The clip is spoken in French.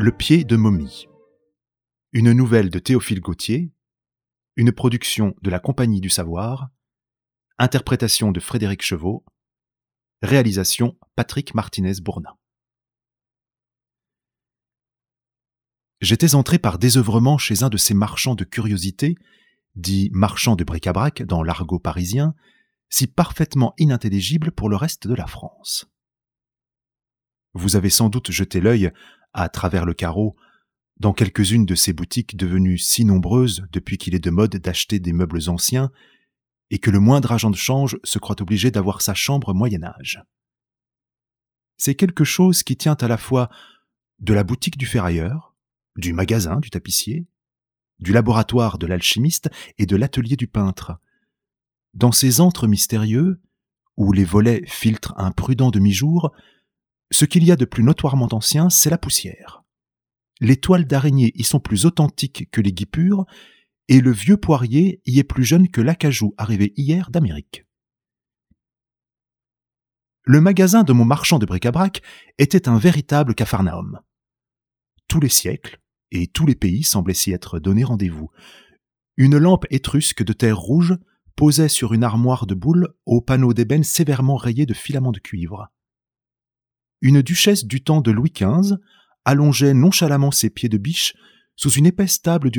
Le pied de momie. Une nouvelle de Théophile Gautier, une production de la Compagnie du Savoir, interprétation de Frédéric Chevaux, réalisation Patrick Martinez-Bourna. J'étais entré par désœuvrement chez un de ces marchands de curiosités, dit marchand de bric-à-brac dans l'argot parisien, si parfaitement inintelligible pour le reste de la France. Vous avez sans doute jeté l'œil, à travers le carreau, dans quelques-unes de ces boutiques devenues si nombreuses depuis qu'il est de mode d'acheter des meubles anciens et que le moindre agent de change se croit obligé d'avoir sa chambre Moyen-Âge. C'est quelque chose qui tient à la fois de la boutique du ferrailleur, du magasin du tapissier, du laboratoire de l'alchimiste et de l'atelier du peintre. Dans ces antres mystérieux, où les volets filtrent un prudent demi-jour, ce qu'il y a de plus notoirement ancien, c'est la poussière. Les toiles d'araignée y sont plus authentiques que les guipures, et le vieux poirier y est plus jeune que l'acajou arrivé hier d'Amérique. Le magasin de mon marchand de bric-à-brac était un véritable capharnaüm. Tous les siècles et tous les pays semblaient s'y être donné rendez-vous. Une lampe étrusque de terre rouge posait sur une armoire de boulle aux panneaux d'ébène sévèrement rayés de filaments de cuivre. Une duchesse du temps de Louis XV allongeait nonchalamment ses pieds de biche sous une épaisse table du